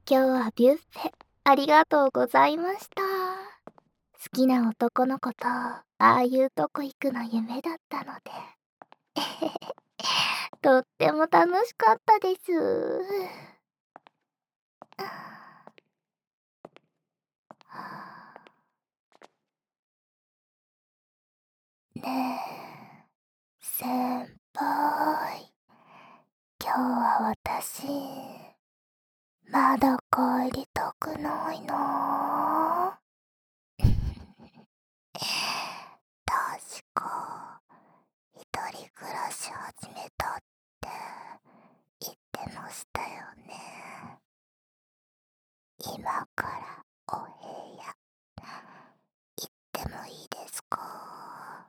今日はビュッフェ、ありがとうございました。好きな男の子と、ああいうとこ行くの夢だったので。とっても楽しかったです。ねえ、先輩。今日は私、まだ帰りたくないな。確か、一人暮らし始めたって言ってましたよね。今からお部屋行ってもいいですか？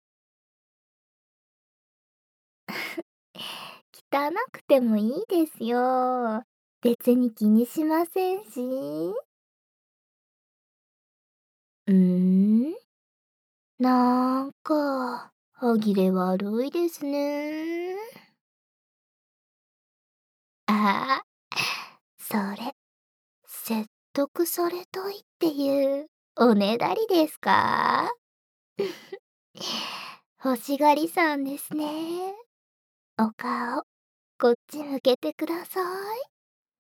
汚くてもいいですよ。別に気にしませんし。なんか、歯切れ悪いですね。ああ、それ、説得されたいっていうおねだりですか？欲しがりさんですね。お顔、こっち向けてください。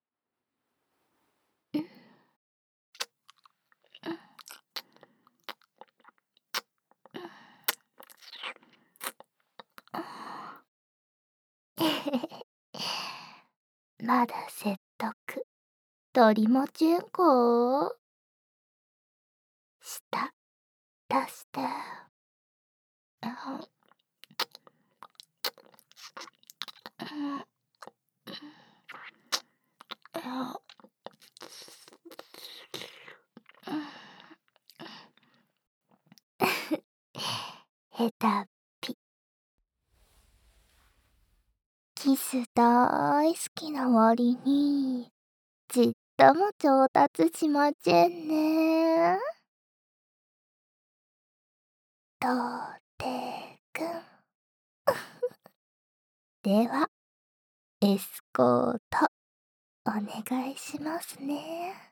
まだ説得取りもちゅんこ？舌出して。下手っぴ。キス大好きな割に、ちっとも上達しませんね。とうてくん。では、エスコート、お願いしますね。